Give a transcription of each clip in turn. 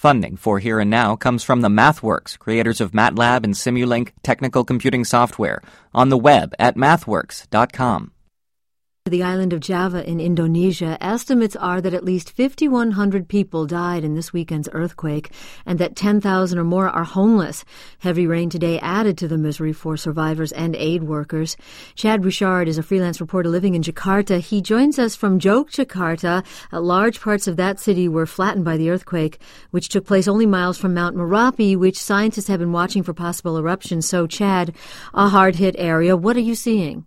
Funding for Here and Now comes from the MathWorks, creators of MATLAB and Simulink technical computing software, on the web at mathworks.com. The island of Java in Indonesia, estimates are that at least 5,100 people died in this weekend's earthquake and that 10,000 or more are homeless. Heavy rain today added to the misery for survivors and aid workers. Chad Bouchard is a freelance reporter living in Jakarta. He joins us from Yogyakarta. Large parts of that city were flattened by the earthquake, which took place only miles from Mount Merapi, which scientists have been watching for possible eruptions. So, Chad, a hard-hit area. What are you seeing?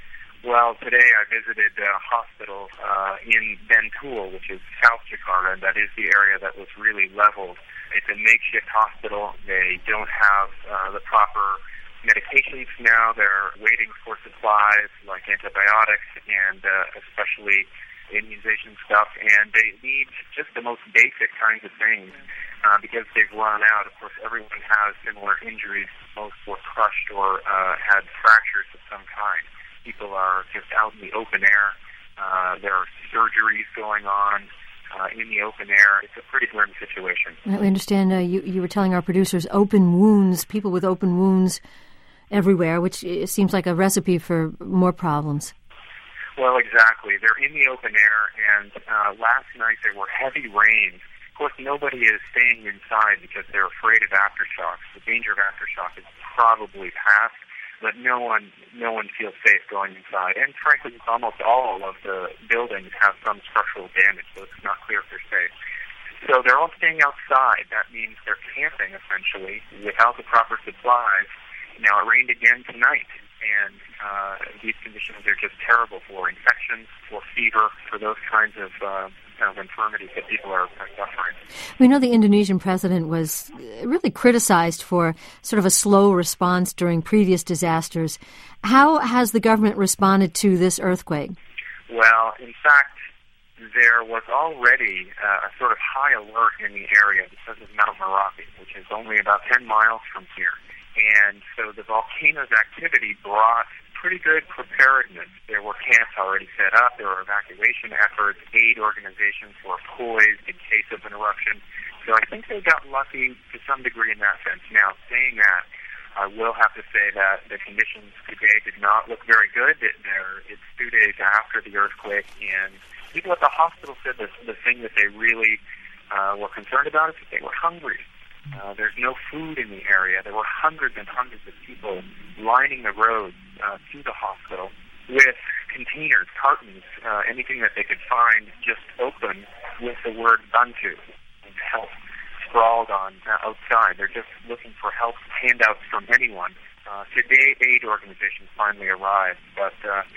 Well, today I visited a hospital in Bentul, which is South Jakarta, and that is the area that was really leveled. It's a makeshift hospital. They don't have the proper medications now. They're waiting for supplies like antibiotics and especially immunization stuff, and they need just the most basic kinds of things because they've run out. Of course, everyone has similar injuries. Most were crushed or had fractures of some kind. People are just out in the open air. There are surgeries going on in the open air. It's a pretty grim situation. I understand you were telling our producers open wounds, people with open wounds everywhere, which seems like a recipe for more problems. Well, exactly. They're in the open air, and last night there were heavy rains. Of course, nobody is staying inside because they're afraid of aftershocks. The danger of aftershock is probably past, but no one feels safe going inside. And frankly, almost all of the buildings have some structural damage, so it's not clear if they're safe. So they're all staying outside. That means they're camping, essentially, without the proper supplies. Now, it rained again tonight, and these conditions are just terrible for infections, for fever, for those kinds of infirmities that people are suffering. We know the Indonesian president was really criticized for sort of a slow response during previous disasters. How has the government responded to this earthquake? Well, in fact, there was already a sort of high alert in the area because of Mount Merapi, which is only about 10 miles from here. And so the volcano's activity brought pretty good preparedness. There were camps already set up. There were evacuation efforts. Aid organizations were poised in case of an eruption. So I think they got lucky to some degree in that sense. Now, saying that, I will have to say that the conditions today did not look very good. It's 2 days after the earthquake, and people at the hospital said the thing that they really were concerned about is that they were hungry. There's no food in the area. There were hundreds and hundreds of people lining the roads to the hospital with containers, cartons, anything that they could find just open with the word Bantu, help, sprawled on outside. They're just looking for help, handouts from anyone. Today, aid organizations finally arrived, but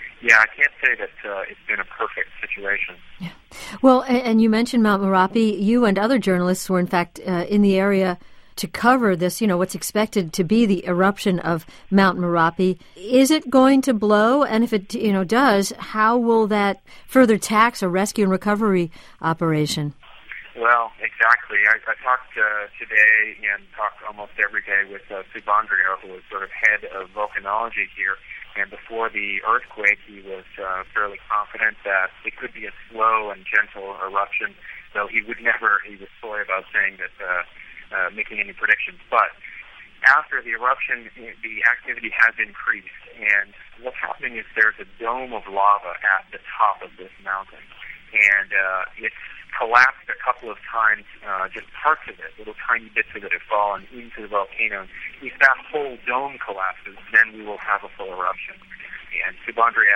I can't say that it's been a perfect situation. Yeah. Well, and you mentioned Mount Merapi. You and other journalists were, in fact, in the area to cover this, what's expected to be the eruption of Mount Merapi. Is it going to blow? And if it, does, how will that further tax a rescue and recovery operation? Well, exactly. I talked today and talked almost every day with Subandrio, who is sort of head of volcanology here. And before the earthquake, he was fairly confident that it could be a slow and gentle eruption, though he was coy about saying that, making any predictions. But after the eruption, the activity has increased. And what's happening is there's a dome of lava at the top of this mountain. And it's collapsed a couple of times, just parts of it, little tiny bits of it have fallen into the volcano. If that whole dome collapses, then we will have a full eruption. And Subandrio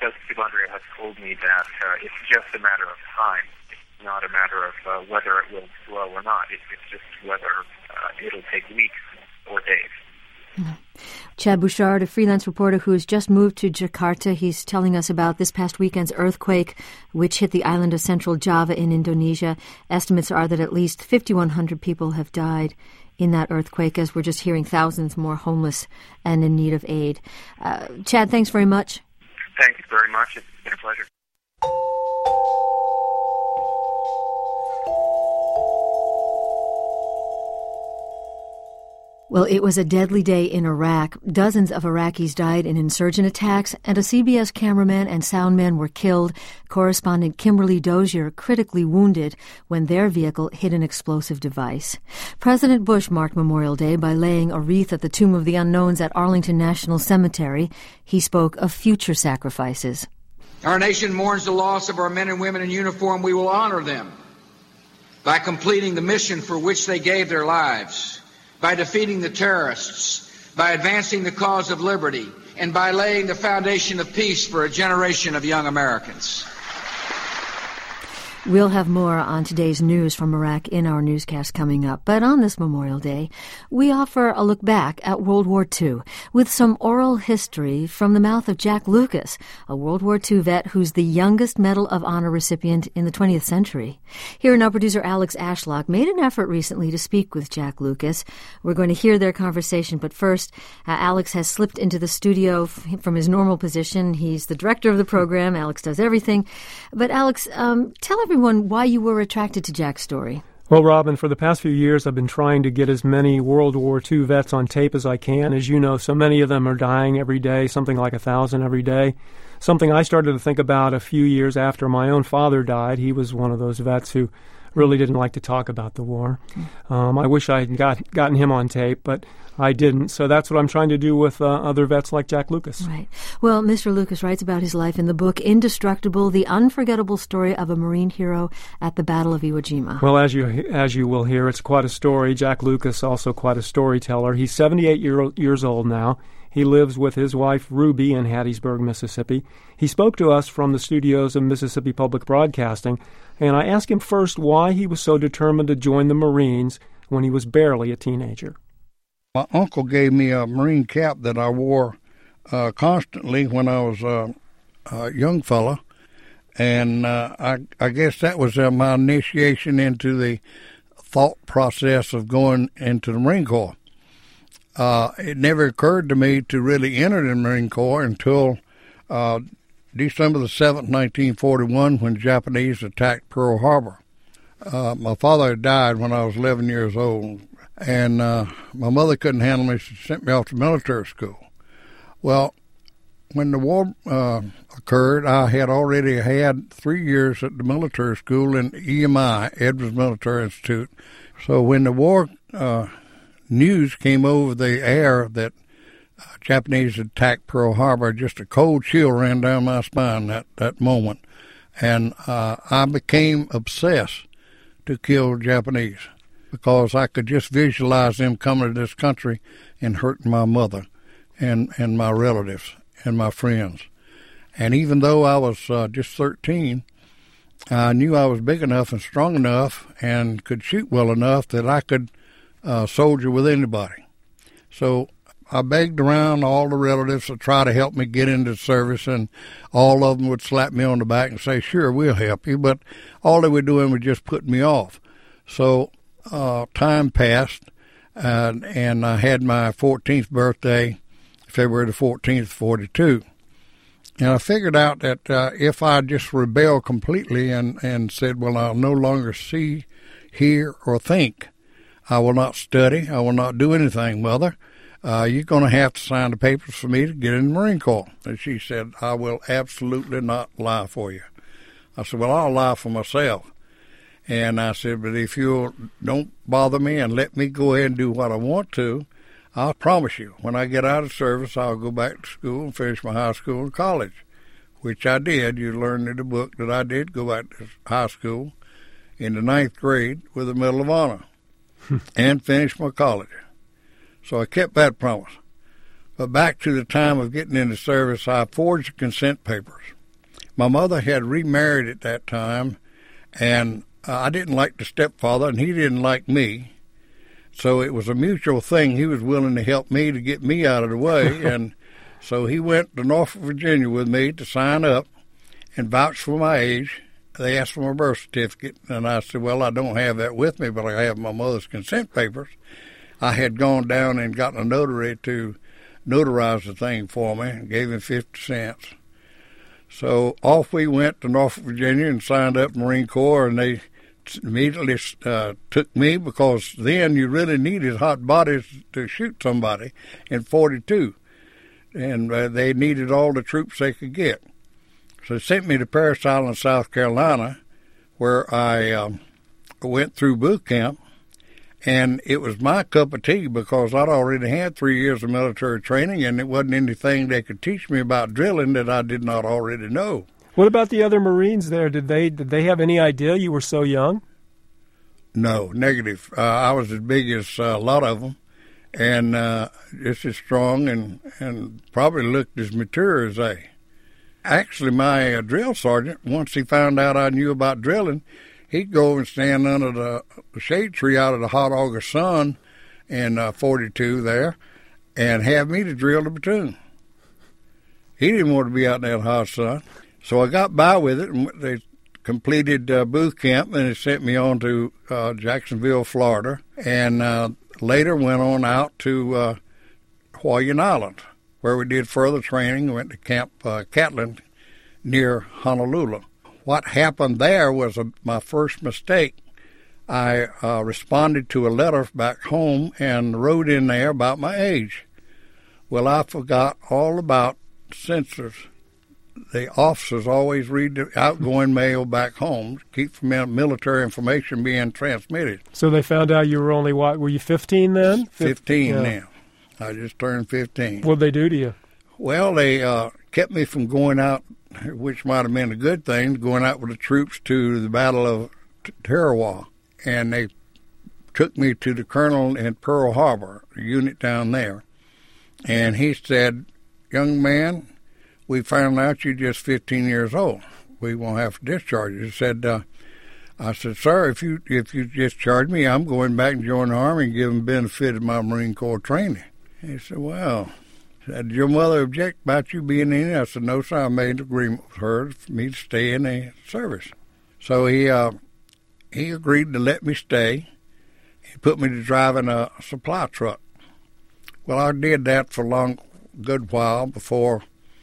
has told me that it's just a matter of time, not a matter of whether it will slow or not. It's just whether it'll take weeks or days. Mm-hmm. Chad Bouchard, a freelance reporter who has just moved to Jakarta. He's telling us about this past weekend's earthquake, which hit the island of Central Java in Indonesia. Estimates are that at least 5,100 people have died in that earthquake, as we're just hearing thousands more homeless and in need of aid. Chad, thanks very much. Thanks very much. It's been a pleasure. Well, it was a deadly day in Iraq. Dozens of Iraqis died in insurgent attacks, and a CBS cameraman and soundman were killed. Correspondent Kimberly Dozier critically wounded when their vehicle hit an explosive device. President Bush marked Memorial Day by laying a wreath at the Tomb of the Unknowns at Arlington National Cemetery. He spoke of future sacrifices. Our nation mourns the loss of our men and women in uniform. We will honor them by completing the mission for which they gave their lives, by defeating the terrorists, by advancing the cause of liberty, and by laying the foundation of peace for a generation of young Americans. We'll have more on today's news from Iraq in our newscast coming up. But on this Memorial Day, we offer a look back at World War II with some oral history from the mouth of Jack Lucas, a World War II vet who's the youngest Medal of Honor recipient in the 20th century. Here now, producer Alex Ashlock made an effort recently to speak with Jack Lucas. We're going to hear their conversation, but first, Alex has slipped into the studio from his normal position. He's the director of the program. Alex does everything. But Alex, tell everyone why you were attracted to Jack's story. Well, Robin, for the past few years, I've been trying to get as many World War II vets on tape as I can. As you know, so many of them are dying every day, something like 1,000 every day. Something I started to think about a few years after my own father died. He was one of those vets who really didn't like to talk about the war. I wish I had gotten him on tape, but I didn't. So that's what I'm trying to do with other vets like Jack Lucas. Right. Well, Mr. Lucas writes about his life in the book Indestructible, the unforgettable story of a Marine hero at the Battle of Iwo Jima. Well, as you will hear, it's quite a story. Jack Lucas, also quite a storyteller. He's 78 years old now. He lives with his wife, Ruby, in Hattiesburg, Mississippi. He spoke to us from the studios of Mississippi Public Broadcasting, and I asked him first why he was so determined to join the Marines when he was barely a teenager. My uncle gave me a Marine cap that I wore constantly when I was a young fella, and I guess that was my initiation into the thought process of going into the Marine Corps. It never occurred to me to really enter the Marine Corps until December the 7th, 1941, when Japanese attacked Pearl Harbor. My father had died when I was 11 years old, and my mother couldn't handle me. She sent me off to military school. Well, when the war occurred, I had already had 3 years at the military school in EMI, Edwards Military Institute. So when the war news came over the air that Japanese attacked Pearl Harbor, just a cold chill ran down my spine that moment. And I became obsessed to kill Japanese because I could just visualize them coming to this country and hurting my mother and my relatives and my friends. And even though I was just 13, I knew I was big enough and strong enough and could shoot well enough that I could soldier with anybody. So I begged around all the relatives to try to help me get into the service, and all of them would slap me on the back and say, sure, we'll help you, but all they were doing was just putting me off. So time passed, and I had my 14th birthday, February the 14th, 42. And I figured out that if I just rebelled completely and said, well, I'll no longer see, hear, or think, I will not study, I will not do anything, Mother. You're going to have to sign the papers for me to get in the Marine Corps. And she said, I will absolutely not lie for you. I said, well, I'll lie for myself. And I said, but if you don't bother me and let me go ahead and do what I want to, I'll promise you, when I get out of service, I'll go back to school and finish my high school and college, which I did. You learned in the book that I did go back to high school in the 9th grade with a Medal of Honor and finish my college. So I kept that promise. But back to the time of getting into service, I forged the consent papers. My mother had remarried at that time, and I didn't like the stepfather, and he didn't like me. So it was a mutual thing. He was willing to help me to get me out of the way, and so he went to Norfolk, Virginia with me to sign up and vouch for my age. They asked for my birth certificate, and I said, well, I don't have that with me, but I have my mother's consent papers. I had gone down and gotten a notary to notarize the thing for me and gave him 50 cents. So off we went to Norfolk, Virginia, and signed up Marine Corps, and they immediately took me, because then you really needed hot bodies to shoot somebody in 42. And they needed all the troops they could get. So they sent me to Parris Island, South Carolina, where I went through boot camp. And it was my cup of tea, because I'd already had 3 years of military training, and it wasn't anything they could teach me about drilling that I did not already know. What about the other Marines there? Did they have any idea you were so young? No, negative. I was as big as a lot of them, and just as strong, and probably looked as mature as they. Actually, my drill sergeant, once he found out I knew about drilling, he'd go and stand under the shade tree out of the hot August sun in 42 there and have me to drill the platoon. He didn't want to be out in that hot sun. So I got by with it, and they completed boot camp, and they sent me on to Jacksonville, Florida, and later went on out to Hawaiian Island, where we did further training. We went to Camp Catlin near Honolulu. What happened there was my first mistake. I responded to a letter back home and wrote in there about my age. Well, I forgot all about censors. The officers always read the outgoing mail back home to keep from military information being transmitted. So they found out you were only, what, were you 15 then? 15 now. I just turned 15. What'd they do to you? Well, they kept me from going out, which might have been a good thing, going out with the troops to the Battle of Tarawa. And they took me to the colonel in Pearl Harbor, a unit down there. And he said, "Young man, we found out you're just 15 years old. We won't have to discharge you." He said, I said, "Sir, if you discharge me, I'm going back and join the Army and give them benefit of my Marine Corps training." He said, "Well," did your mother object about you being in it? I said, "No, sir, I made an agreement with her for me to stay in the service." So he agreed to let me stay. He put me to driving a supply truck. Well, I did that for a good while before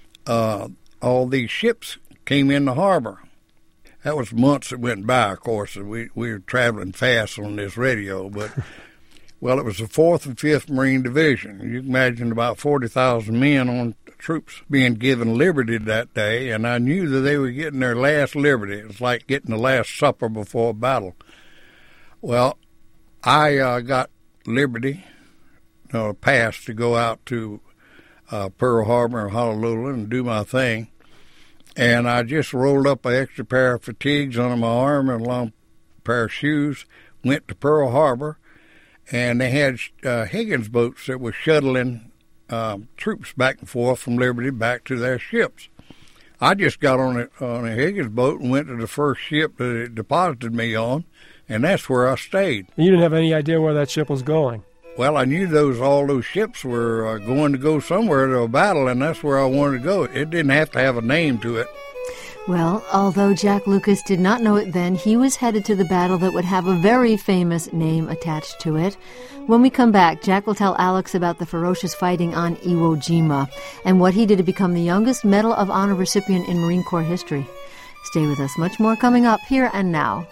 all these ships came in the harbor. That was months that went by, of course, and we were traveling fast on this radio, but well, it was the 4th and 5th Marine Division. You can imagine about 40,000 men on troops being given liberty that day, and I knew that they were getting their last liberty. It was like getting the last supper before a battle. Well, I got liberty, a pass to go out to Pearl Harbor or Honolulu and do my thing, and I just rolled up an extra pair of fatigues under my arm and a long pair of shoes, went to Pearl Harbor, and they had Higgins boats that were shuttling troops back and forth from Liberty back to their ships. I just got on a Higgins boat and went to the first ship that it deposited me on, and that's where I stayed. You didn't have any idea where that ship was going? Well, I knew all those ships were going to go somewhere to a battle, and that's where I wanted to go. It didn't have to have a name to it. Well, although Jack Lucas did not know it then, he was headed to the battle that would have a very famous name attached to it. When we come back, Jack will tell Alex about the ferocious fighting on Iwo Jima and what he did to become the youngest Medal of Honor recipient in Marine Corps history. Stay with us. Much more coming up here and now.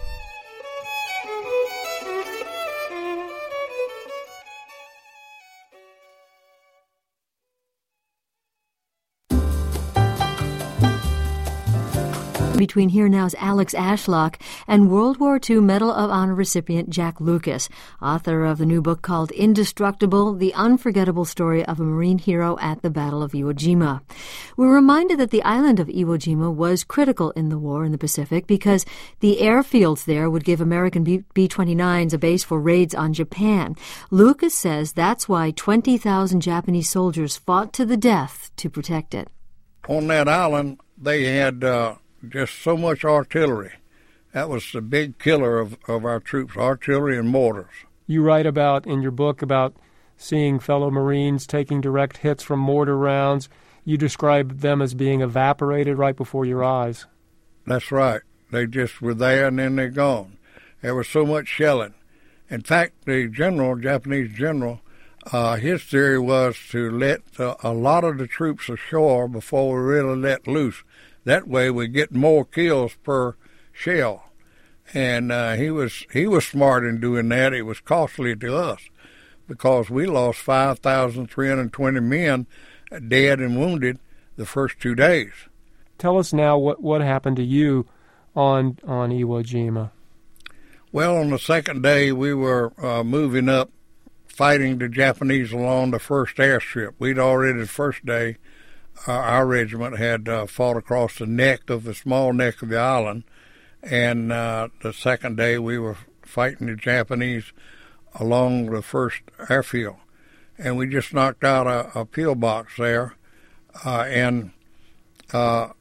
Between here now's Alex Ashlock and World War II Medal of Honor recipient Jack Lucas, author of the new book called Indestructible, The Unforgettable Story of a Marine Hero at the Battle of Iwo Jima. We're reminded that the island of Iwo Jima was critical in the war in the Pacific because the airfields there would give American B-29s a base for raids on Japan. Lucas says that's why 20,000 Japanese soldiers fought to the death to protect it. On that island, they had just so much artillery. That was the big killer of our troops, artillery and mortars. You write about, in your book, about seeing fellow Marines taking direct hits from mortar rounds. You describe them as being evaporated right before your eyes. That's right. They just were there and then they're gone. There was so much shelling. In fact, the Japanese general, his theory was to let a lot of the troops ashore before we really let loose. That way we get more kills per shell. And he was smart in doing that. It was costly to us because we lost 5,320 men dead and wounded the first 2 days. Tell us now what happened to you on Iwo Jima. Well, on the second day, we were moving up, fighting the Japanese along the first airstrip. We'd already, the first day, our regiment had fought across the small neck of the island, and the second day we were fighting the Japanese along the first airfield. And we just knocked out a pillbox there, and our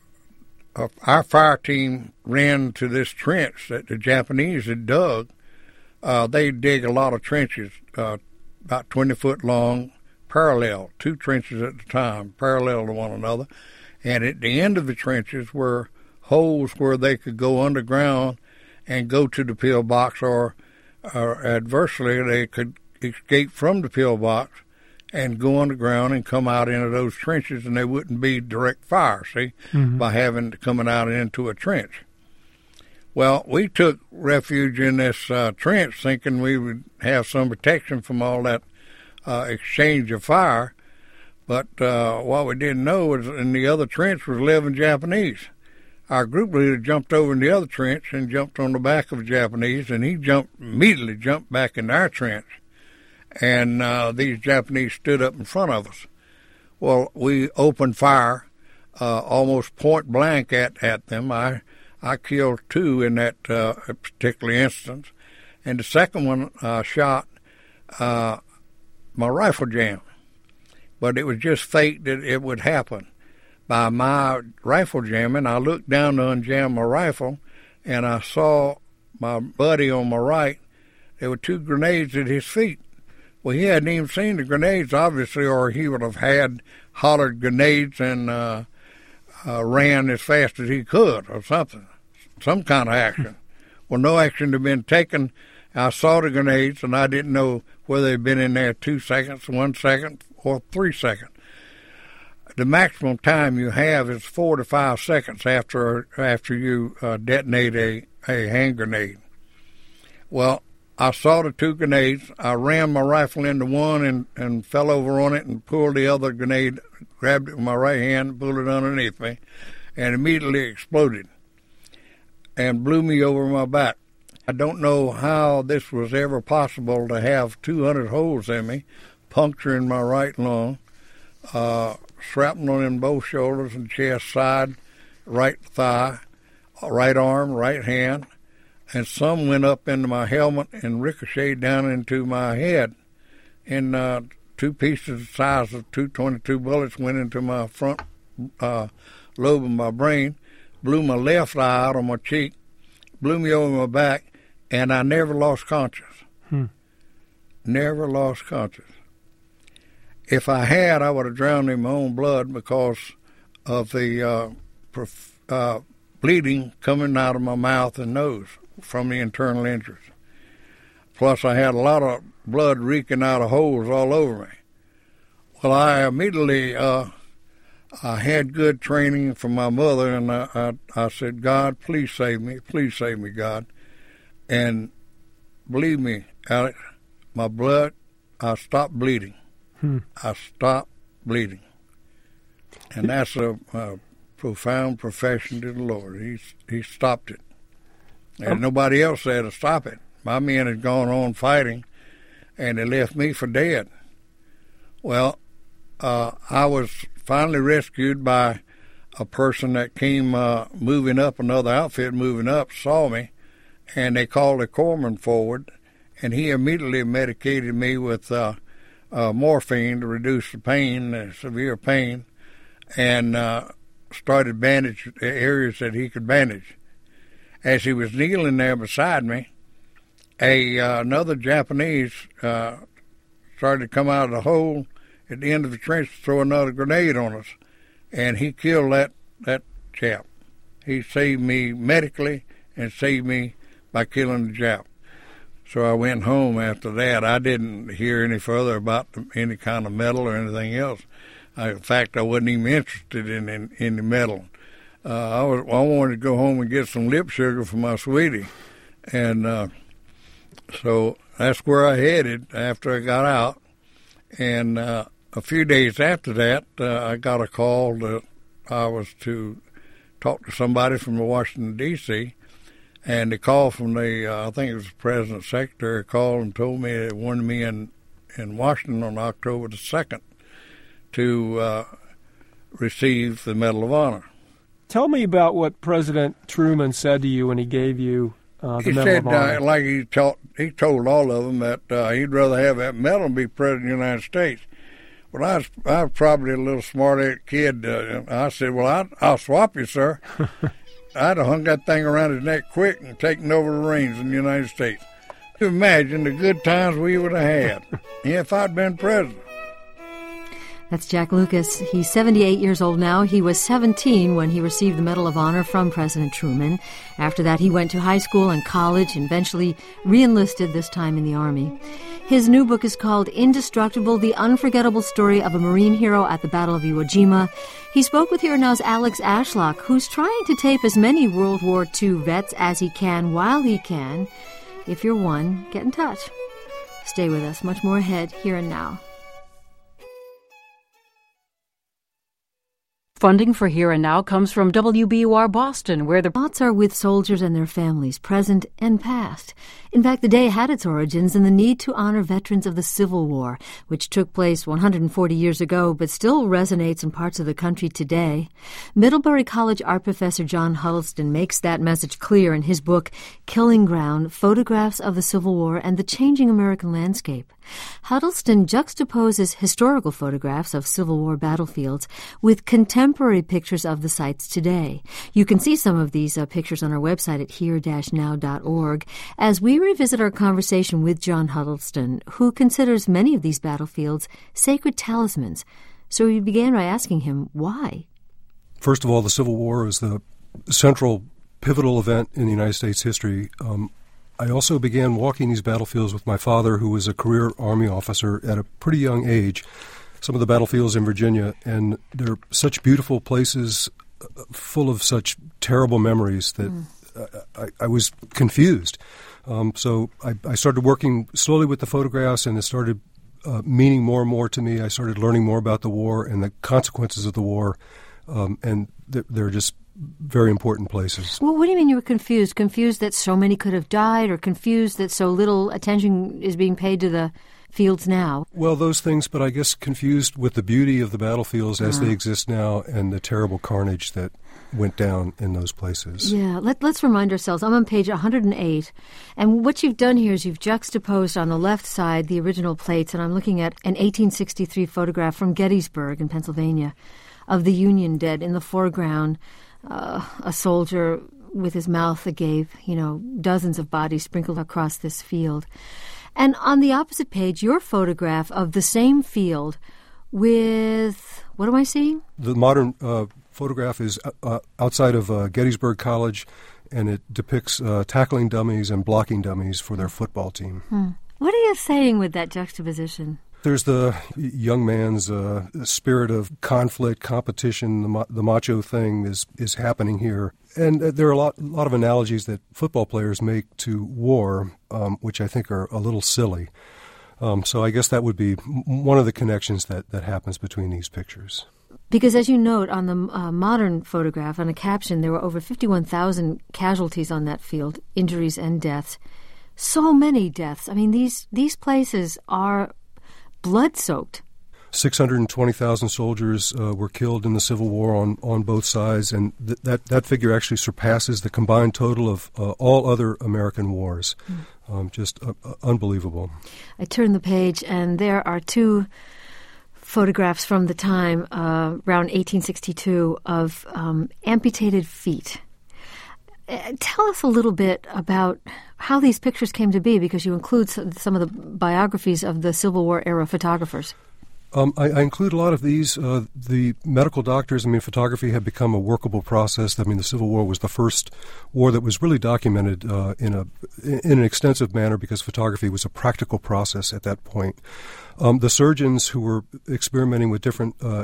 fire team ran to this trench that the Japanese had dug. They dig a lot of trenches, about 20 foot long, parallel, 2 trenches at a time, parallel to one another. And at the end of the trenches were holes where they could go underground and go to the pillbox, or adversely, they could escape from the pillbox and go underground and come out into those trenches, and they wouldn't be direct fire, by having coming out into a trench. Well, we took refuge in this trench thinking we would have some protection from all that exchange of fire, but what we didn't know was in the other trench was 11 Japanese. Our group leader jumped over in the other trench and jumped on the back of the Japanese, and he immediately jumped back in our trench. And these Japanese stood up in front of us. Well, we opened fire almost point blank at them. I killed 2 in that particular instance. And the second one shot my rifle jam. But it was just fate that it would happen. By my rifle jamming, I looked down to unjam my rifle, and I saw my buddy on my right. There were 2 grenades at his feet. Well, he hadn't even seen the grenades, obviously, or he would have hollered grenades and ran as fast as he could or something, some kind of action. Well, no action had been taken. I saw the grenades, and I didn't know whether they'd been in there 2 seconds, 1 second, or 3 seconds. The maximum time you have is 4 to 5 seconds after you detonate a hand grenade. Well, I saw the 2 grenades. I rammed my rifle into one and fell over on it and pulled the other grenade, grabbed it with my right hand, pulled it underneath me, and immediately exploded and blew me over my back. I don't know how this was ever possible to have 200 holes in me, puncturing my right lung, shrapnel in both shoulders and chest, side, right thigh, right arm, right hand, and some went up into my helmet and ricocheted down into my head. And 2 pieces the size of 222 bullets went into my front lobe of my brain, blew my left eye out of my cheek, blew me over my back, and I never lost conscience. Never lost conscience. If I had, I would have drowned in my own blood because of the bleeding coming out of my mouth and nose from the internal injuries. Plus, I had a lot of blood reeking out of holes all over me. Well, I immediately, I had good training from my mother, and I said, God, please save me, God. And believe me, Alex, my blood, I stopped bleeding. I stopped bleeding. And that's a profound profession to the Lord. He stopped it. And nobody else said to stop it. My men had gone on fighting, and they left me for dead. Well, I was finally rescued by a person that came moving up, another outfit moving up, saw me, and they called a corpsman forward, and he immediately medicated me with morphine to reduce the pain, the severe pain, and started bandage areas that he could bandage. As he was kneeling there beside me, another Japanese started to come out of the hole at the end of the trench to throw another grenade on us, and he killed that chap. He saved me medically and saved me by killing the Jap. So I went home after that. I didn't hear any further about any kind of medal or anything else. In fact, I wasn't even interested in the medal. I wanted to go home and get some lip sugar for my sweetie. And so that's where I headed after I got out. And a few days after that, I got a call that I was to talk to somebody from Washington, D.C., and they called from I think it was the President's Secretary, called and told me they wanted me in Washington on October the 2nd to receive the Medal of Honor. Tell me about what President Truman said to you when he gave you the Medal of Honor. Like he told all of them that he'd rather have that medal than be President of the United States. Well, I was probably a little smart-aleck kid. I said, well, I'll swap you, sir. I'd have hung that thing around his neck quick and taken over the reins in the United States. Imagine the good times we would have had if I'd been president. That's Jack Lucas. He's 78 years old now. He was 17 when he received the Medal of Honor from President Truman. After that, he went to high school and college and eventually re-enlisted, this time in the Army. His new book is called Indestructible, The Unforgettable Story of a Marine Hero at the Battle of Iwo Jima. He spoke with Here Now's Alex Ashlock, who's trying to tape as many World War II vets as he can while he can. If you're one, get in touch. Stay with us. Much more ahead, Here and Now. Funding for Here and Now comes from WBUR Boston, where the thoughts are with soldiers and their families, present and past. In fact, the day had its origins in the need to honor veterans of the Civil War, which took place 140 years ago, but still resonates in parts of the country today. Middlebury College art professor John Huddleston makes that message clear in his book, Killing Ground, Photographs of the Civil War and the Changing American Landscape. Huddleston juxtaposes historical photographs of Civil War battlefields with contemporary pictures of the sites today. You can see some of these pictures on our website at here-now.org as we revisit our conversation with John Huddleston, who considers many of these battlefields sacred talismans. So we began by asking him why. First of all, the Civil War is the central pivotal event in the United States history. I also began walking these battlefields with my father, who was a career Army officer at a pretty young age. Some of the battlefields in Virginia, and they're such beautiful places, full of such terrible memories that I was confused. So I started working slowly with the photographs, and it started meaning more and more to me. I started learning more about the war and the consequences of the war, and they're just very important places. Well, what do you mean you were confused? Confused that so many could have died, or confused that so little attention is being paid to the fields now? Well, those things, but I guess confused with the beauty of the battlefields as they exist now and the terrible carnage that went down in those places. Yeah, let's remind ourselves. I'm on page 108, and what you've done here is you've juxtaposed on the left side the original plates, and I'm looking at an 1863 photograph from Gettysburg in Pennsylvania of the Union dead. In the foreground, a soldier with his mouth agape, dozens of bodies sprinkled across this field. And on the opposite page, your photograph of the same field with, what am I seeing? The modern photograph is outside of Gettysburg College, and it depicts tackling dummies and blocking dummies for their football team. What are you saying with that juxtaposition? There's the young man's spirit of conflict, competition, the macho thing is happening here. And there are a lot of analogies that football players make to war, which I think are a little silly. So I guess that would be one of the connections that happens between these pictures. Because as you note on the modern photograph, on a caption, there were over 51,000 casualties on that field, injuries and deaths. So many deaths. I mean, these places are blood-soaked. 620,000 soldiers were killed in the Civil War on both sides, and that figure actually surpasses the combined total of all other American wars. Just unbelievable. I turn the page, and there are two photographs from the time, around 1862, of amputated feet. Tell us a little bit about how these pictures came to be, because you include some of the biographies of the Civil War era photographers. I include a lot of these. The medical doctors, photography had become a workable process. The Civil War was the first war that was really documented in an extensive manner, because photography was a practical process at that point. The surgeons who were experimenting with different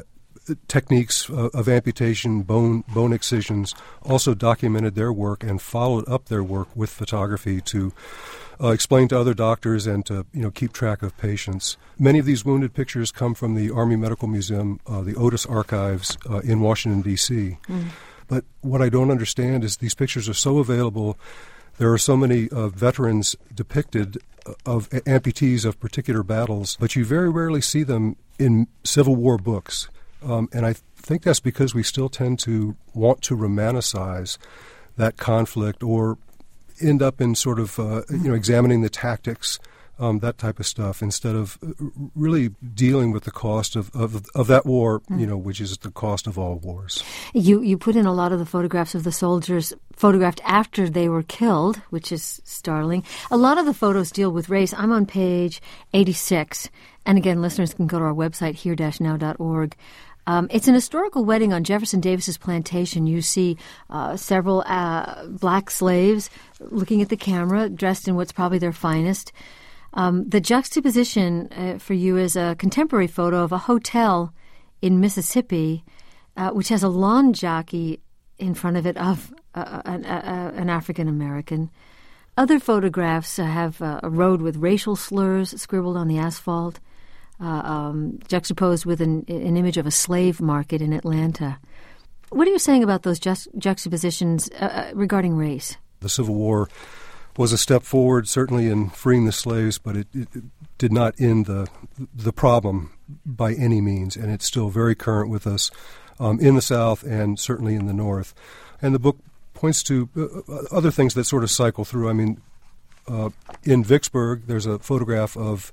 techniques of amputation, bone excisions, also documented their work and followed up their work with photography to explain to other doctors and to keep track of patients. Many of these wounded pictures come from the Army Medical Museum, the Otis Archives in Washington, D.C. But what I don't understand is these pictures are so available. There are so many veterans depicted of amputees of particular battles, but you very rarely see them in Civil War books. And I think that's because we still tend to want to romanticize that conflict or end up in sort of, examining the tactics, that type of stuff, instead of really dealing with the cost of that war, which is the cost of all wars. You put in a lot of the photographs of the soldiers photographed after they were killed, which is startling. A lot of the photos deal with race. I'm on page 86. And again, listeners can go to our website, here-now.org. It's an historical wedding on Jefferson Davis's plantation. You see several black slaves looking at the camera, dressed in what's probably their finest. The juxtaposition for you is a contemporary photo of a hotel in Mississippi, which has a lawn jockey in front of it of an African American. Other photographs have a road with racial slurs scribbled on the asphalt, juxtaposed with an image of a slave market in Atlanta. What are you saying about those juxtapositions regarding race? The Civil War was a step forward, certainly in freeing the slaves, but it did not end the problem by any means, and it's still very current with us in the South and certainly in the North. And the book points to other things that sort of cycle through. I mean, in Vicksburg, there's a photograph of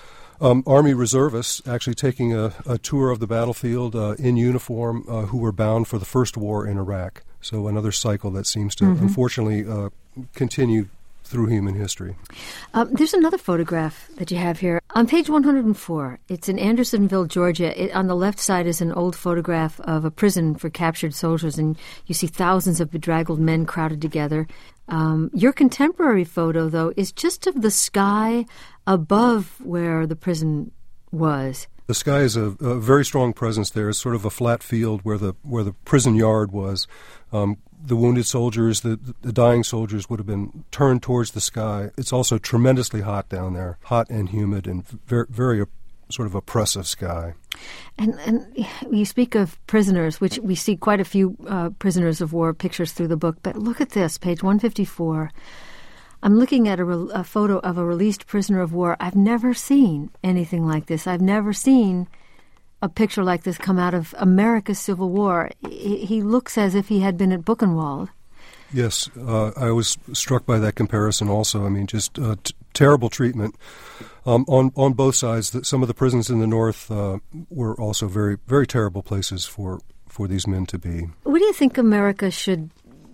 Army reservists actually taking a tour of the battlefield in uniform who were bound for the first war in Iraq. So another cycle that seems to, unfortunately, continue through human history. There's another photograph that you have here. On page 104, it's in Andersonville, Georgia. On the left side is an old photograph of a prison for captured soldiers, and you see thousands of bedraggled men crowded together. Your contemporary photo, though, is just of the sky above where the prison was. The sky is a very strong presence there. It's sort of a flat field where the prison yard was. The wounded soldiers, the dying soldiers would have been turned towards the sky. It's also tremendously hot down there, hot and humid, and very, very sort of oppressive sky. And you speak of prisoners, which we see quite a few prisoners of war pictures through the book. But look at this, page 154. I'm looking at a photo of a released prisoner of war. I've never seen anything like this. I've never seen a picture like this come out of America's Civil War. He looks as if he had been at Buchenwald. Yes, I was struck by that comparison also. I mean, just terrible treatment on both sides. Some of the prisons in the North were also very, very terrible places for these men to be. What do you think America should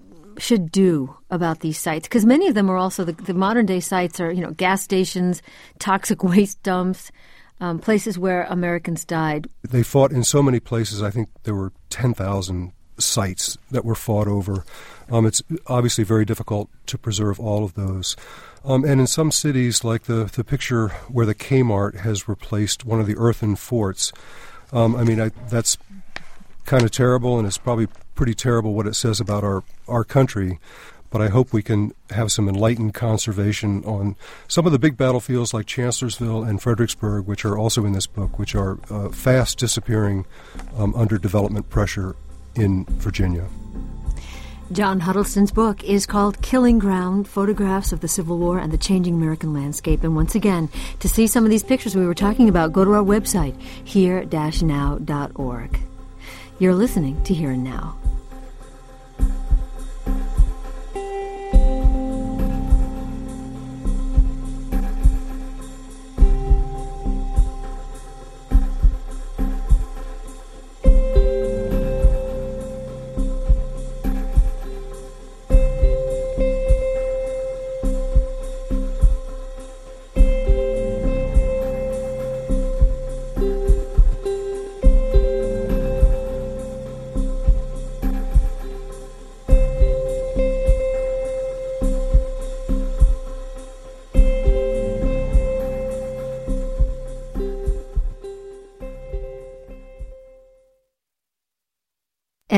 do about these sites? Because many of them are also, the modern-day sites are, gas stations, toxic waste dumps, places where Americans died. They fought in so many places. I think there were 10,000 sites that were fought over. It's obviously very difficult to preserve all of those. And in some cities, like the picture where the Kmart has replaced one of the earthen forts, that's kind of terrible, and it's probably pretty terrible what it says about our country. But I hope we can have some enlightened conservation on some of the big battlefields like Chancellorsville and Fredericksburg, which are also in this book, which are fast disappearing under development pressure in Virginia. John Huddleston's book is called Killing Ground, Photographs of the Civil War and the Changing American Landscape. And once again, to see some of these pictures we were talking about, go to our website, here-now.org. You're listening to Here and Now.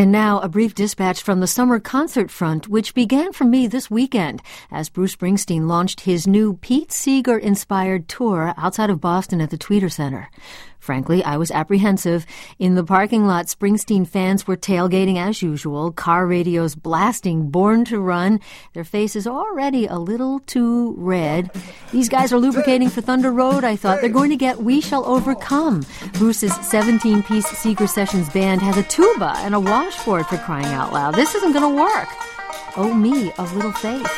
And now, a brief dispatch from the summer concert front, which began for me this weekend as Bruce Springsteen launched his new Pete Seeger-inspired tour outside of Boston at the Tweeter Center. Frankly, I was apprehensive. In the parking lot, Springsteen fans were tailgating as usual, car radios blasting Born to Run. Their faces already a little too red. These guys are lubricating for Thunder Road, I thought. They're going to get We Shall Overcome. Bruce's 17-piece Seeger Sessions band has a tuba and a washboard, for crying out loud. This isn't going to work. Oh, me of little faith.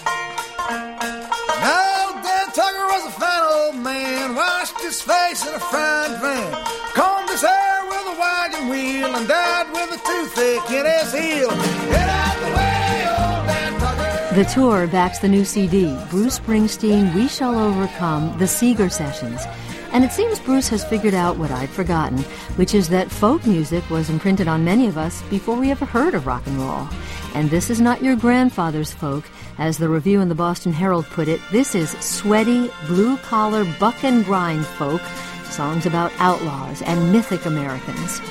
Tucker was a fine old man, washed his face in a frying pan, combed his hair with a wagon wheel, and died with a toothache in his heel. Get out the way, old Dan Tucker. The tour backs the new CD, Bruce Springsteen, We Shall Overcome, The Seeger Sessions. And it seems Bruce has figured out what I'd forgotten, which is that folk music was imprinted on many of us before we ever heard of rock and roll. And this is not your grandfather's folk. As the review in the Boston Herald put it, this is sweaty, blue-collar, buck-and-grind folk, songs about outlaws and mythic Americans.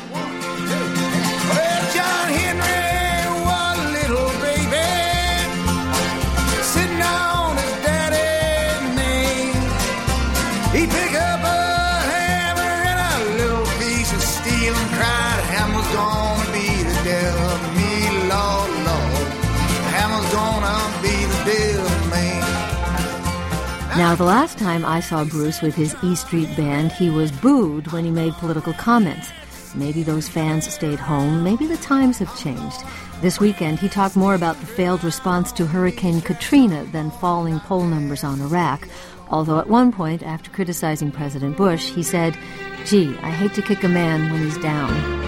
Well, John Henry was a little baby, sitting on his daddy's knee. He picked up a hammer and a little piece of steel and cried, the hammer's gonna be the death of me, Lord, Lord. The hammer's gonna be the death of me. Now, the last time I saw Bruce with his E Street Band, he was booed when he made political comments. Maybe those fans stayed home. Maybe the times have changed. This weekend, he talked more about the failed response to Hurricane Katrina than falling poll numbers on Iraq. Although at one point, after criticizing President Bush, he said, "Gee, I hate to kick a man when he's down."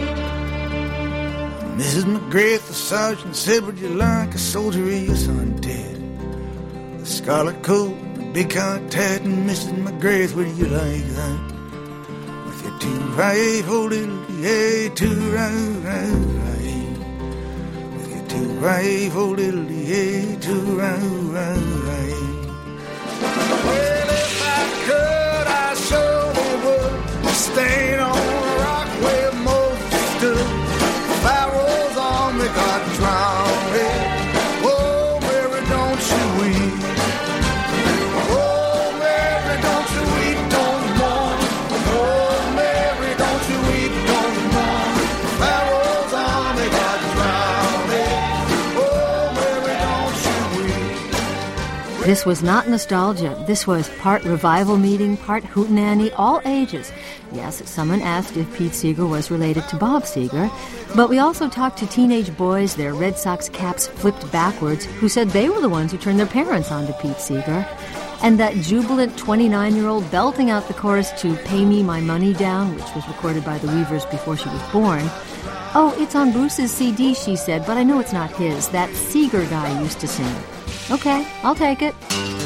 Mrs. McGrath, the sergeant, said, would you like a soldier of your son, Ted? The scarlet coat, the big contact, and Mrs. McGrath, would you like that? With your 2-5 little yay, 2-right. With your 2-5 little yay, 2-right. Well, if I could, I surely would stand on a rock where Moses stood. Pharaoh's army got drowned. Oh, Mary, don't you weep. Oh, Mary, don't you weep, don't mourn. Oh, Mary, don't you weep, don't mourn. Pharaoh's army got drowned. Oh, Mary, don't you weep. This was not nostalgia. This was part revival meeting, part hootenanny, all ages. Yes, someone asked if Pete Seeger was related to Bob Seger, but we also talked to teenage boys, their Red Sox caps flipped backwards, who said they were the ones who turned their parents on to Pete Seeger. And that jubilant 29-year-old belting out the chorus to Pay Me My Money Down, which was recorded by the Weavers before she was born. Oh, it's on Bruce's CD, she said, but I know it's not his. That Seeger guy used to sing. Okay, I'll take it.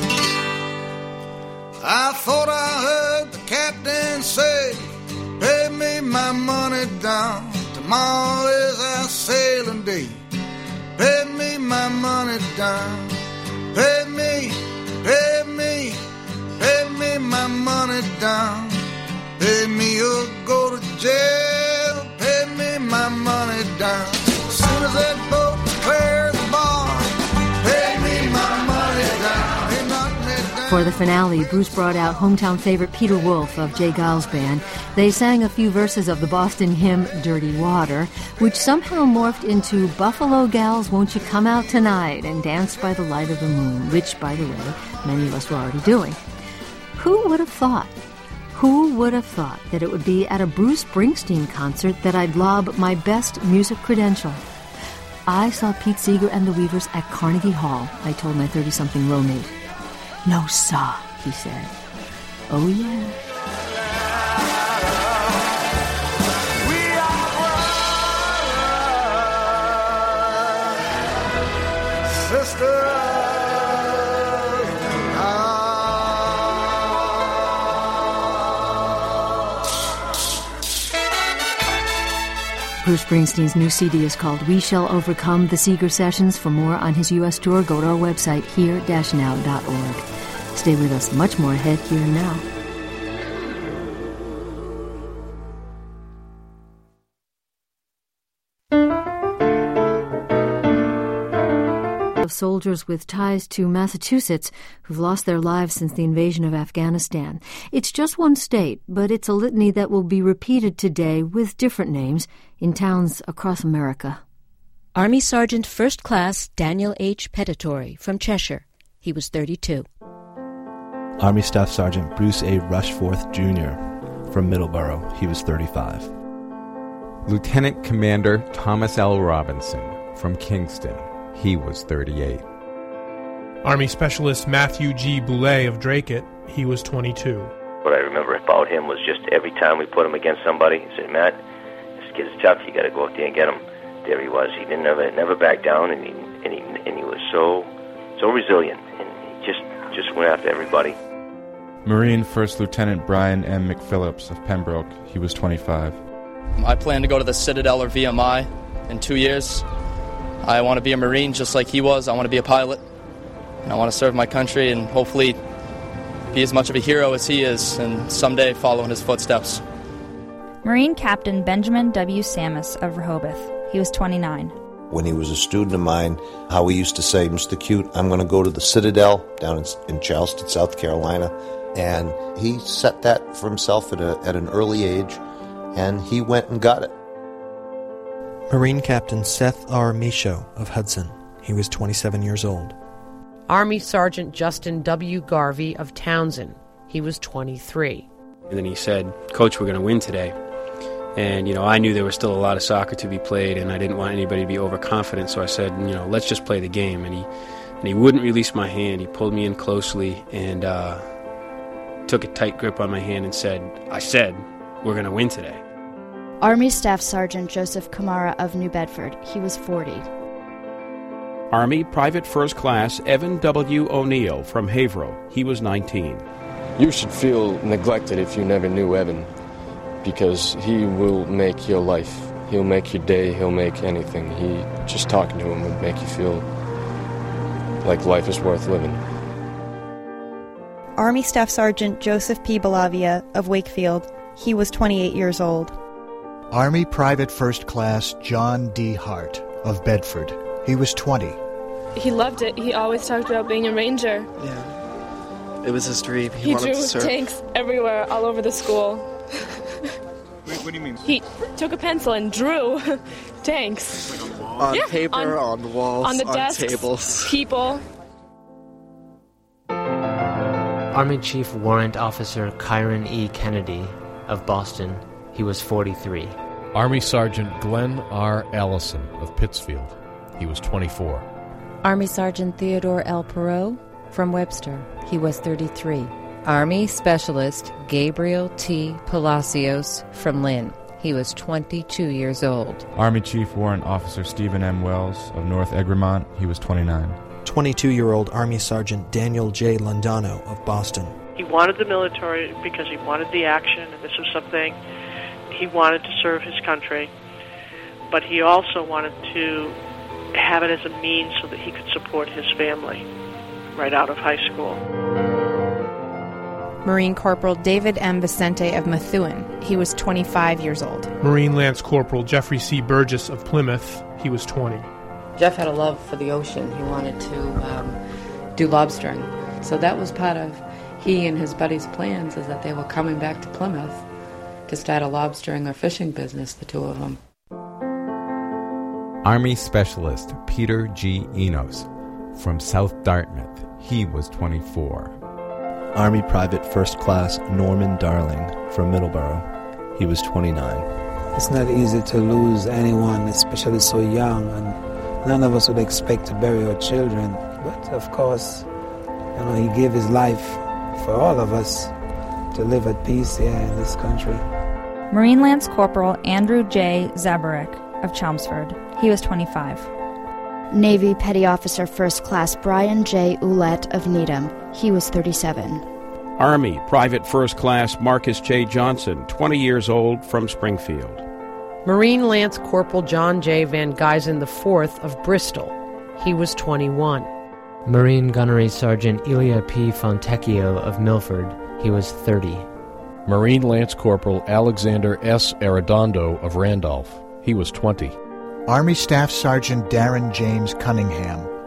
I thought I heard the captain say, pay me my money down. Tomorrow is our sailing day. Pay me my money down. Pay me my money down. Pay me or go to jail. Pay me my money down. As soon as that boat clears the bar, pay me my money down. He knocked me down. For the finale, Bruce brought out hometown favorite Peter Wolf of Jay Giles Band. They sang a few verses of the Boston hymn Dirty Water, which somehow morphed into Buffalo Gals, Won't You Come Out Tonight, and Danced by the Light of the Moon, which, by the way, many of us were already doing. Who would have thought? Who would have thought that it would be at a Bruce Springsteen concert that I'd lob my best music credential? I saw Pete Seeger and the Weavers at Carnegie Hall, I told my 30-something roommate. No, sir, he said. Oh, yeah. Bruce Springsteen's new CD is called We Shall Overcome, The Seeger Sessions. For more on his U.S. tour, go to our website, here-now.org. Stay with us. Much more ahead here and now. of soldiers with ties to Massachusetts who've lost their lives since the invasion of Afghanistan. It's just one state, but it's a litany that will be repeated today with different names in towns across America. Army Sergeant First Class Daniel H. Pettitori from Cheshire. He was 32. Army Staff Sergeant Bruce A. Rushforth, Jr. from Middleborough. He was 35. Lieutenant Commander Thomas L. Robinson from Kingston. He was 38. Army Specialist Matthew G. Boulay of Dracut. He was 22. What I remember about him was just every time we put him against somebody, he said, "Matt, this kid's tough. You got to go out there and get him." There he was. He didn't never back down, and he was so resilient, and he just went after everybody. Marine First Lieutenant Brian M. McPhillips of Pembroke. He was 25. I plan to go to the Citadel or VMI in 2 years. I want to be a Marine just like he was. I want to be a pilot, and I want to serve my country and hopefully be as much of a hero as he is and someday follow in his footsteps. Marine Captain Benjamin W. Samus of Rehoboth. He was 29. When he was a student of mine, how we used to say, "Mr. Cute, I'm going to go to the Citadel down in Charleston, South Carolina." And he set that for himself at an early age, and he went and got it. Marine Captain Seth R. Michaud of Hudson. He was 27 years old. Army Sergeant Justin W. Garvey of Townsend. He was 23. And then he said, "Coach, we're going to win today." And, I knew there was still a lot of soccer to be played, and I didn't want anybody to be overconfident, so I said, let's just play the game. And he wouldn't release my hand. He pulled me in closely and took a tight grip on my hand and said, "We're going to win today." Army Staff Sergeant Joseph Kamara of New Bedford. He was 40. Army Private First Class Evan W. O'Neill from Haverhill. He was 19. You should feel neglected if you never knew Evan, because he will make your life. He'll make your day. He'll make anything. Just talking to him would make you feel like life is worth living. Army Staff Sergeant Joseph P. Belavia of Wakefield. He was 28 years old. Army Private First Class John D. Hart of Bedford. He was 20. He loved it. He always talked about being a ranger. Yeah. It was his dream. He wanted drew to serve. tanks everywhere, all over the school. Wait, what do you mean? He took a pencil and drew tanks. Like on paper, on walls, on the on desks, tables. People. Army Chief Warrant Officer Kyron E. Kennedy of Boston. He was 43. Army Sergeant Glenn R. Allison of Pittsfield. He was 24. Army Sergeant Theodore L. Perot from Webster. He was 33. Army Specialist Gabriel T. Palacios from Lynn. He was 22 years old. Army Chief Warrant Officer Stephen M. Wells of North Egremont. He was 29. 22-year-old Army Sergeant Daniel J. Londano of Boston. He wanted the military because he wanted the action, and this was something he wanted to serve his country. But he also wanted to have it as a means so that he could support his family right out of high school. Marine Corporal David M. Vicente of Methuen. He was 25 years old. Marine Lance Corporal Jeffrey C. Burgess of Plymouth. He was 20. Jeff had a love for the ocean. He wanted to do lobstering. So that was part of he and his buddies' plans, is that they were coming back to Plymouth to start a lobstering or fishing business, the two of them. Army Specialist Peter G. Enos from South Dartmouth. He was 24. Army Private First Class Norman Darling from Middleborough. He was 29. It's not easy to lose anyone, especially so young, and none of us would expect to bury our children. But of course, he gave his life for all of us to live at peace here in this country. Marine Lance Corporal Andrew J. Zabarek of Chelmsford. He was 25. Navy Petty Officer First Class Brian J. Ouellette of Needham. He was 37. Army Private First Class Marcus J. Johnson, 20 years old, from Springfield. Marine Lance Corporal John J. Van Geisen IV of Bristol. He was 21. Marine Gunnery Sergeant Ilya P. Fontecchio of Milford. He was 30. Marine Lance Corporal Alexander S. Arredondo of Randolph. He was 20. Army Staff Sergeant Darren James Cunningham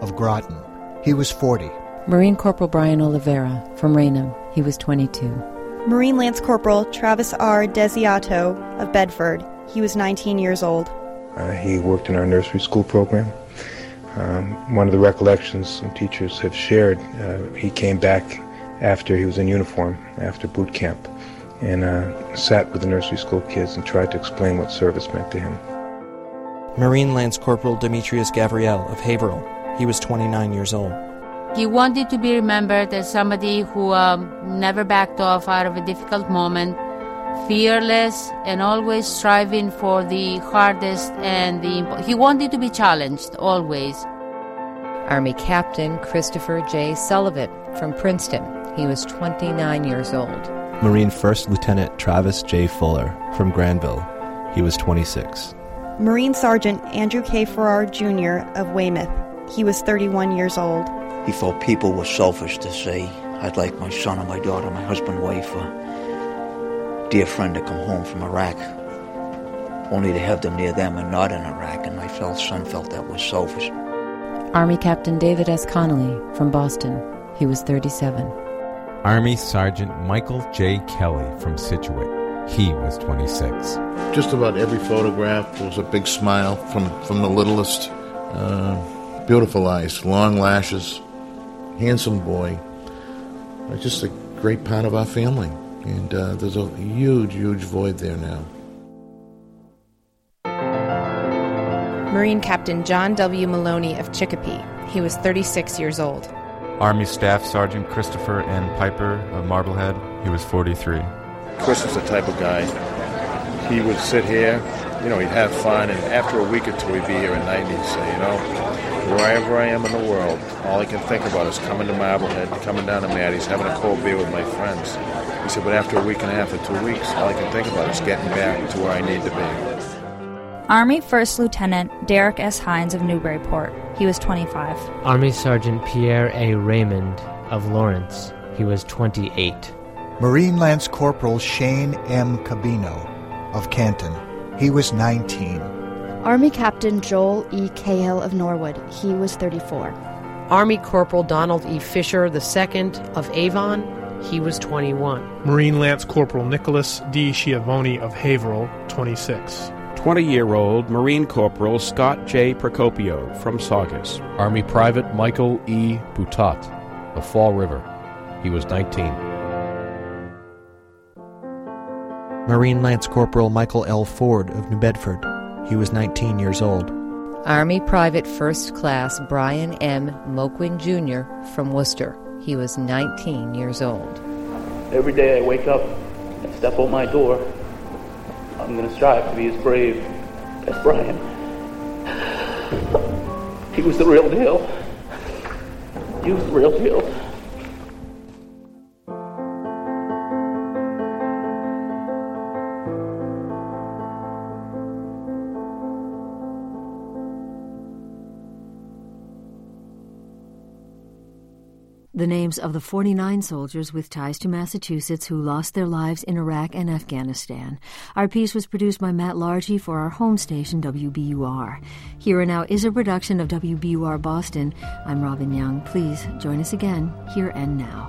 of Groton. He was 40. Marine Corporal Brian Oliveira from Raynham. He was 22. Marine Lance Corporal Travis R. Desiato of Bedford. He was 19 years old. He worked in our nursery school program. One of the recollections some teachers have shared, he came back after he was in uniform, after boot camp, and sat with the nursery school kids and tried to explain what service meant to him. Marine Lance Corporal Demetrius Gavriel of Haverhill. He was 29 years old. He wanted to be remembered as somebody who never backed off out of a difficult moment, fearless and always striving for the hardest and he wanted to be challenged, always. Army Captain Christopher J. Sullivan from Princeton. He was 29 years old. Marine First Lieutenant Travis J. Fuller from Granville. He was 26. Marine Sergeant Andrew K. Farrar, Jr. of Weymouth. He was 31 years old. He felt people were selfish to say, I'd like my son or my daughter, my husband, wife, or dear friend to come home from Iraq, only to have them near them and not in Iraq, and my son felt that was selfish. Army Captain David S. Connolly from Boston. He was 37. Army Sergeant Michael J. Kelly from Scituate. He was 26. Just about every photograph was a big smile from the littlest. Beautiful eyes, long lashes, handsome boy. Just a great part of our family. And there's a huge, huge void there now. Marine Captain John W. Maloney of Chicopee. He was 36 years old. Army Staff Sergeant Christopher N. Piper of Marblehead. He was 43. Chris was the type of guy, he would sit here, he'd have fun, and after a week or two he'd be here at night and he'd say, wherever I am in the world, all I can think about is coming to Marblehead, coming down to Maddie's, having a cold beer with my friends. He said, but after a week and a half or 2 weeks, all I can think about is getting back to where I need to be. Army First Lieutenant Derek S. Hines of Newburyport. He was 25. Army Sergeant Pierre A. Raymond of Lawrence. He was 28. Marine Lance Corporal Shane M. Cabino of Canton. He was 19. Army Captain Joel E. Cahill of Norwood. He was 34. Army Corporal Donald E. Fisher II of Avon. He was 21. Marine Lance Corporal Nicholas D. Schiavone of Haverhill, 26. 20-year-old Marine Corporal Scott J. Procopio from Saugus. Army Private Michael E. Boutot of Fall River. He was 19. Marine Lance Corporal Michael L. Ford of New Bedford. He was 19 years old. Army Private First Class Brian M. Moquin Jr. from Worcester. He was 19 years old. Every day I wake up and step out my door, I'm going to strive to be as brave as Brian. He was the real deal. He was the real deal. The names of the 49 soldiers with ties to Massachusetts who lost their lives in Iraq and Afghanistan. Our piece was produced by Matt Largy for our home station, WBUR. Here and Now is a production of WBUR Boston. I'm Robin Young. Please join us again, Here and Now.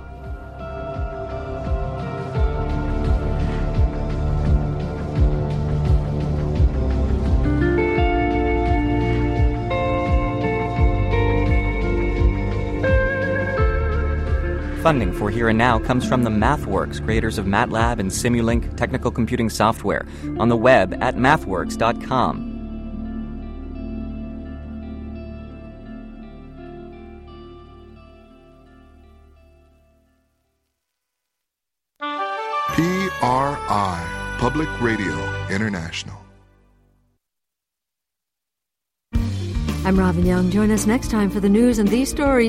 Funding for Here and Now comes from the MathWorks, creators of MATLAB and Simulink technical computing software, on the web at mathworks.com. PRI, Public Radio International. I'm Robin Young. Join us next time for the news and these stories.